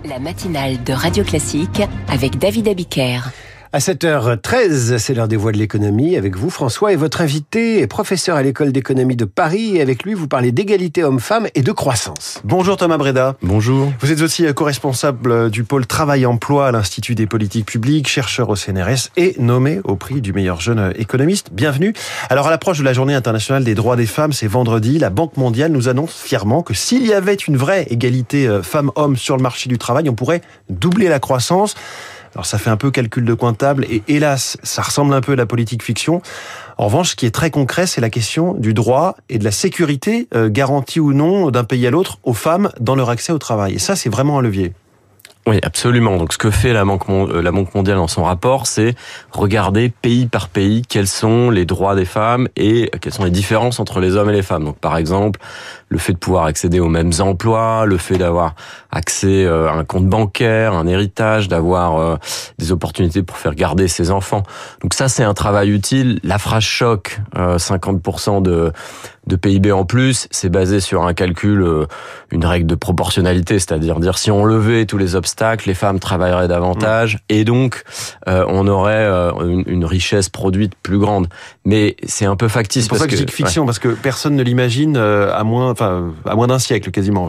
La matinale de Radio Classique avec David Abiker. À 7h13, c'est l'heure des voix de l'économie avec vous François et votre invité est professeur à l'école d'économie de Paris et avec lui vous parlez d'égalité homme-femme et de croissance. Bonjour Thomas Breda. Bonjour. Vous êtes aussi co-responsable du pôle Travail-Emploi à l'Institut des politiques publiques, chercheur au CNRS et nommé au prix du meilleur jeune économiste. Bienvenue. Alors à l'approche de la journée internationale des droits des femmes, c'est vendredi, la Banque mondiale nous annonce fièrement que s'il y avait une vraie égalité femmes-hommes sur le marché du travail, on pourrait doubler la croissance. Alors ça fait un peu calcul de comptable et hélas, ça ressemble un peu à la politique fiction. En revanche, ce qui est très concret, c'est la question du droit et de la sécurité, garantie ou non d'un pays à l'autre, aux femmes dans leur accès au travail. Et ça, c'est vraiment un levier. Oui, absolument. Donc, ce que fait la Banque mondiale dans son rapport, c'est regarder pays par pays quels sont les droits des femmes et quelles sont les différences entre les hommes et les femmes. Donc, par exemple, le fait de pouvoir accéder aux mêmes emplois, le fait d'avoir accès à un compte bancaire, un héritage, d'avoir des opportunités pour faire garder ses enfants. Donc ça, c'est un travail utile. La phrase choc, 50% de PIB en plus, c'est basé sur un calcul, une règle de proportionnalité, c'est-à-dire dire si on levait tous les obstacles, les femmes travailleraient davantage et donc on aurait une richesse produite plus grande. Mais c'est un peu factice. C'est pour ça que je dis fiction, parce que personne ne l'imagine à moins d'un siècle quasiment.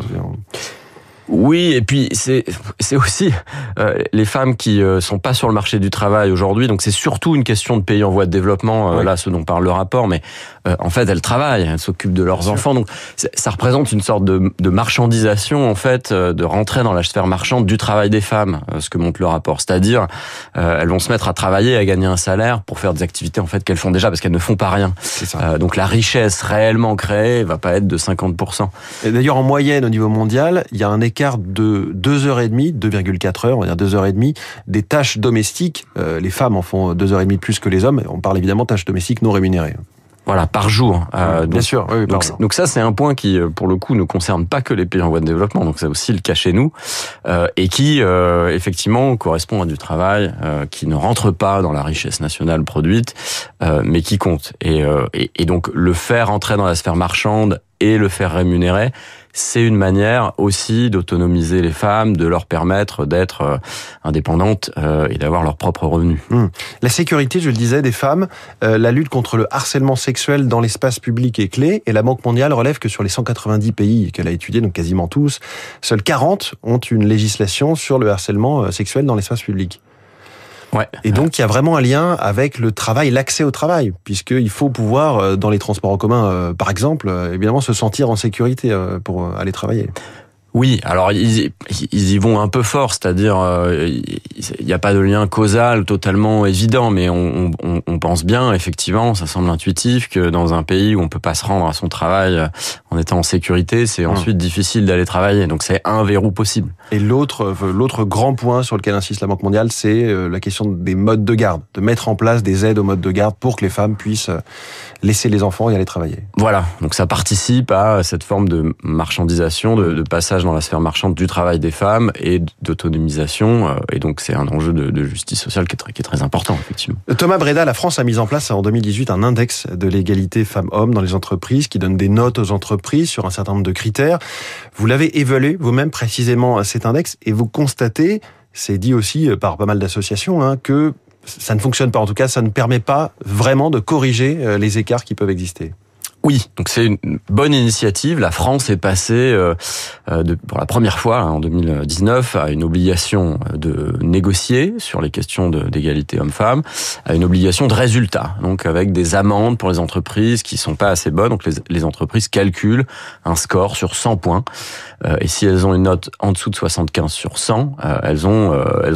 Oui, et puis c'est aussi les femmes qui sont pas sur le marché du travail aujourd'hui, donc c'est surtout une question de pays en voie de développement, là ce dont parle le rapport, mais en fait elles travaillent, elles s'occupent de leurs enfants, donc ça représente une sorte de marchandisation en fait, de rentrer dans la sphère marchande du travail des femmes, ce que montre le rapport, c'est-à-dire elles vont se mettre à travailler, à gagner un salaire pour faire des activités en fait qu'elles font déjà parce qu'elles ne font pas rien. C'est ça. Donc la richesse réellement créée va pas être de 50%. Et d'ailleurs en moyenne au niveau mondial, il y a un écart de 2h30, 2,4 heures, on va dire 2h30, des tâches domestiques. Les femmes en font 2h30 de plus que les hommes. On parle évidemment de tâches domestiques non rémunérées. Voilà, par jour. Bien sûr. Oui, donc ça, c'est un point qui, pour le coup, ne concerne pas que les pays en voie de développement. Donc c'est aussi le cas chez nous et qui, effectivement, correspond à du travail qui ne rentre pas dans la richesse nationale produite, mais qui compte. Et donc le faire entrer dans la sphère marchande et le faire rémunérer, c'est une manière aussi d'autonomiser les femmes, de leur permettre d'être indépendantes et d'avoir leurs propres revenus. La sécurité, je le disais, des femmes, la lutte contre le harcèlement sexuel dans l'espace public est clé, et la Banque mondiale relève que sur les 190 pays qu'elle a étudiés, donc quasiment tous, seuls 40 ont une législation sur le harcèlement sexuel dans l'espace public. Ouais. Et donc, il y a vraiment un lien avec le travail, l'accès au travail, puisqu'il faut pouvoir, dans les transports en commun, par exemple, évidemment, se sentir en sécurité pour aller travailler. Oui, alors ils y vont un peu fort, c'est-à-dire il n'y a pas de lien causal totalement évident, mais on pense bien, effectivement, ça semble intuitif que dans un pays où on peut pas se rendre à son travail en étant en sécurité, c'est ensuite difficile d'aller travailler. Donc c'est un verrou possible. Et l'autre grand point sur lequel insiste la Banque mondiale, c'est la question des modes de garde, de mettre en place des aides aux modes de garde pour que les femmes puissent laisser les enfants et aller travailler. Voilà, donc ça participe à cette forme de marchandisation, de passage dans la sphère marchande du travail des femmes et d'autonomisation, et donc c'est un enjeu de justice sociale qui est très important, effectivement. Thomas Breda, la France a mis en place en 2018 un index de l'égalité femmes-hommes dans les entreprises qui donne des notes aux entreprises sur un certain nombre de critères. Vous l'avez évalué vous-même précisément cet index et vous constatez, c'est dit aussi par pas mal d'associations, que ça ne fonctionne pas, en tout cas ça ne permet pas vraiment de corriger les écarts qui peuvent exister. Oui, donc c'est une bonne initiative. La France est passée pour la première fois en 2019 à une obligation de négocier sur les questions d'égalité homme-femme, à une obligation de résultat, donc avec des amendes pour les entreprises qui sont pas assez bonnes. Donc les entreprises calculent un score sur 100 points et si elles ont une note en dessous de 75 sur 100, elles ont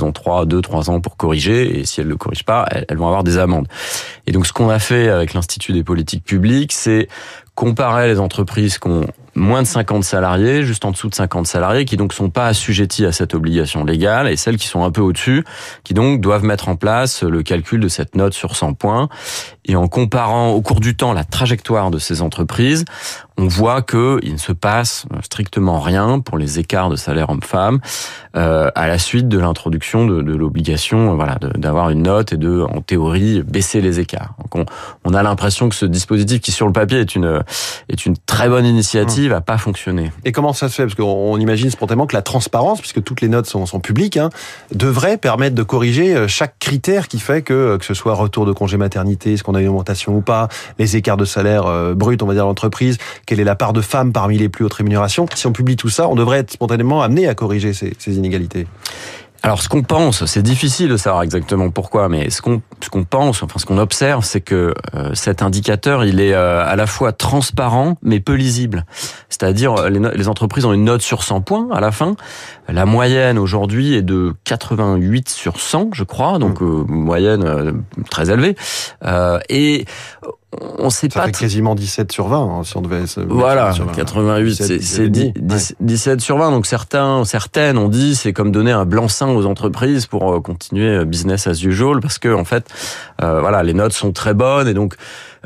2-3 ans pour corriger, et si elles le corrigent pas, elles vont avoir des amendes. Et donc ce qu'on a fait avec l'Institut des politiques publiques, c'est comparer les entreprises qui ont moins de 50 salariés, juste en dessous de 50 salariés, qui donc sont pas assujettis à cette obligation légale, et celles qui sont un peu au-dessus, qui donc doivent mettre en place le calcul de cette note sur 100 points. Et en comparant au cours du temps la trajectoire de ces entreprises, on voit qu'il ne se passe strictement rien pour les écarts de salaire homme-femme à la suite de l'introduction de l'obligation d'avoir une note et de, en théorie, baisser les écarts. Donc on a l'impression que ce dispositif, qui sur le papier est une très bonne initiative, qui va pas fonctionner. Et comment ça se fait? Parce qu'on imagine spontanément que la transparence, puisque toutes les notes sont publiques, devrait permettre de corriger chaque critère qui fait que ce soit retour de congé maternité, est-ce qu'on a une augmentation ou pas, les écarts de salaire brut, on va dire, l'entreprise, quelle est la part de femmes parmi les plus hautes rémunérations. Si on publie tout ça, on devrait être spontanément amené à corriger ces inégalités. Alors, ce qu'on pense, c'est difficile de savoir exactement pourquoi, mais ce qu'on pense, enfin ce qu'on observe, c'est que cet indicateur, il est à la fois transparent, mais peu lisible. C'est-à-dire, les entreprises ont une note sur 100 points à la fin. La moyenne aujourd'hui est de 88 sur 100, je crois, donc moyenne très élevée. Et on sait ça pas. fait quasiment 17 sur 20, si on devait. Voilà, 88, c'est 17 sur 20. Donc certaines ont dit, c'est comme donner un blanc-seing aux entreprises pour continuer business as usual, parce que en fait, voilà, les notes sont très bonnes et donc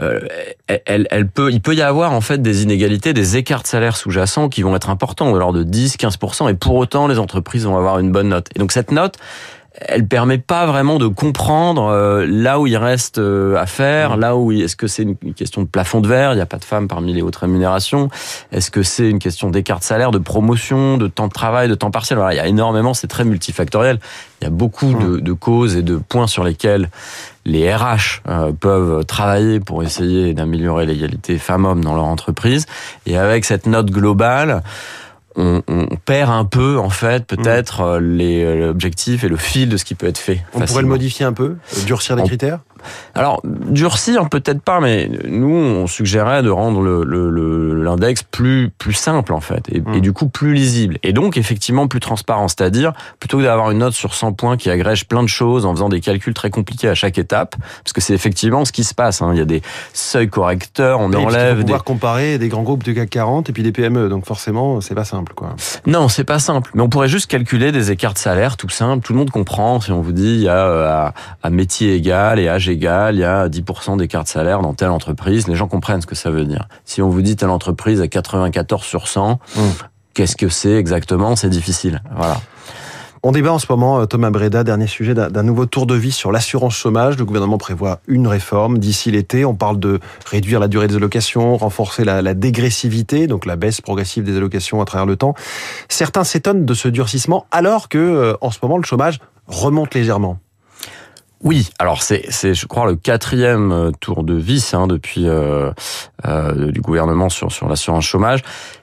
il peut y avoir en fait des inégalités, des écarts de salaire sous-jacents qui vont être importants, de l'ordre de 10-15%, et pour autant les entreprises vont avoir une bonne note. Et donc cette note, elle permet pas vraiment de comprendre là où il reste à faire, là où est-ce que c'est une question de plafond de verre, il n'y a pas de femmes parmi les hautes rémunérations, est-ce que c'est une question d'écart de salaire, de promotion, de temps de travail, de temps partiel. Voilà, il y a énormément, c'est très multifactoriel. Il y a beaucoup de causes et de points sur lesquels les RH peuvent travailler pour essayer d'améliorer l'égalité femmes-hommes dans leur entreprise. Et avec cette note globale, on perd un peu, en fait, peut-être l'objectif et le fil de ce qui peut être fait. On pourrait le modifier un peu, durcir les critères? Alors, durcir, peut-être pas, mais nous, on suggérait de rendre l'index plus simple, en fait, et du coup, plus lisible. Et donc, effectivement, plus transparent. C'est-à-dire, plutôt que d'avoir une note sur 100 points qui agrège plein de choses en faisant des calculs très compliqués à chaque étape, parce que c'est effectivement ce qui se passe, Il y a des seuils correcteurs, on enlève... Il faut pouvoir comparer des grands groupes du CAC 40 et puis des PME, donc forcément, c'est pas simple, quoi. Non, c'est pas simple. Mais on pourrait juste calculer des écarts de salaire, tout simple. Tout le monde comprend. Si on vous dit, il y a à métier égal et âge égal, il y a 10% d'écart de salaire dans telle entreprise. Les gens comprennent ce que ça veut dire. Si on vous dit telle entreprise à 94 sur 100, qu'est-ce que c'est exactement? C'est difficile. Voilà. On débat en ce moment, Thomas Breda, dernier sujet d'un nouveau tour de vis sur l'assurance chômage. Le gouvernement prévoit une réforme d'ici l'été. On parle de réduire la durée des allocations, renforcer la dégressivité, donc la baisse progressive des allocations à travers le temps. Certains s'étonnent de ce durcissement alors que, en ce moment, le chômage remonte légèrement. Oui, alors c'est je crois le 4e tour de vis depuis du gouvernement sur l'assurance chômage.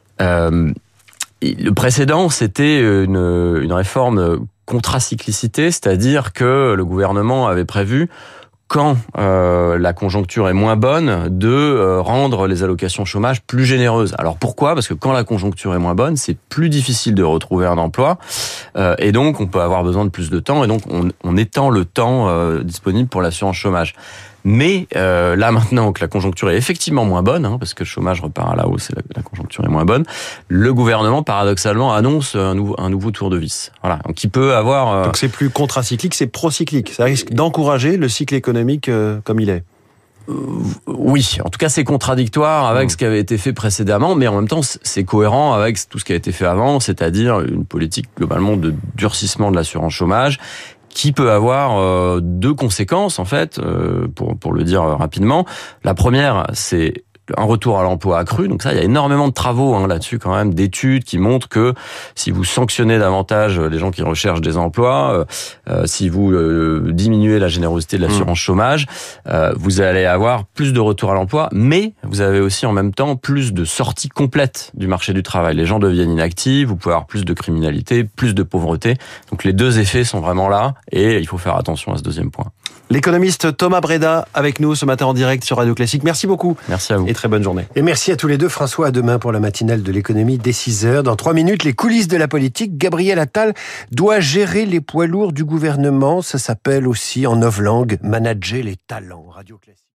Le précédent, c'était une réforme contracyclicité, c'est-à-dire que le gouvernement avait prévu, quand la conjoncture est moins bonne, de rendre les allocations chômage plus généreuses. Alors pourquoi? Parce que quand la conjoncture est moins bonne, c'est plus difficile de retrouver un emploi, et donc on peut avoir besoin de plus de temps, et donc on étend le temps disponible pour l'assurance chômage. Mais là maintenant que la conjoncture est effectivement moins bonne, parce que le chômage repart à la hausse et la conjoncture est moins bonne, le gouvernement paradoxalement annonce un nouveau tour de vis. Voilà, donc il peut avoir. Donc c'est plus contracyclique, c'est procyclique. Ça risque d'encourager le cycle économique comme il est. Oui, en tout cas c'est contradictoire avec ce qui avait été fait précédemment, mais en même temps c'est cohérent avec tout ce qui a été fait avant, c'est-à-dire une politique globalement de durcissement de l'assurance chômage, qui peut avoir deux conséquences, en fait, pour le dire rapidement. La première, c'est un retour à l'emploi accru. Donc ça, il y a énormément de travaux là-dessus quand même, d'études qui montrent que si vous sanctionnez davantage les gens qui recherchent des emplois, si vous diminuez la générosité de l'assurance chômage, vous allez avoir plus de retour à l'emploi, mais vous avez aussi en même temps plus de sorties complètes du marché du travail. Les gens deviennent inactifs, vous pouvez avoir plus de criminalité, plus de pauvreté. Donc les deux effets sont vraiment là et il faut faire attention à ce deuxième point. L'économiste Thomas Breda avec nous ce matin en direct sur Radio Classique. Merci beaucoup. Merci à vous. Et très bonne journée. Et merci à tous les deux. François, à demain pour la matinale de l'économie dès 6h. Dans 3 minutes, les coulisses de la politique. Gabriel Attal doit gérer les poids lourds du gouvernement. Ça s'appelle aussi en novlangue manager les talents. Radio Classique.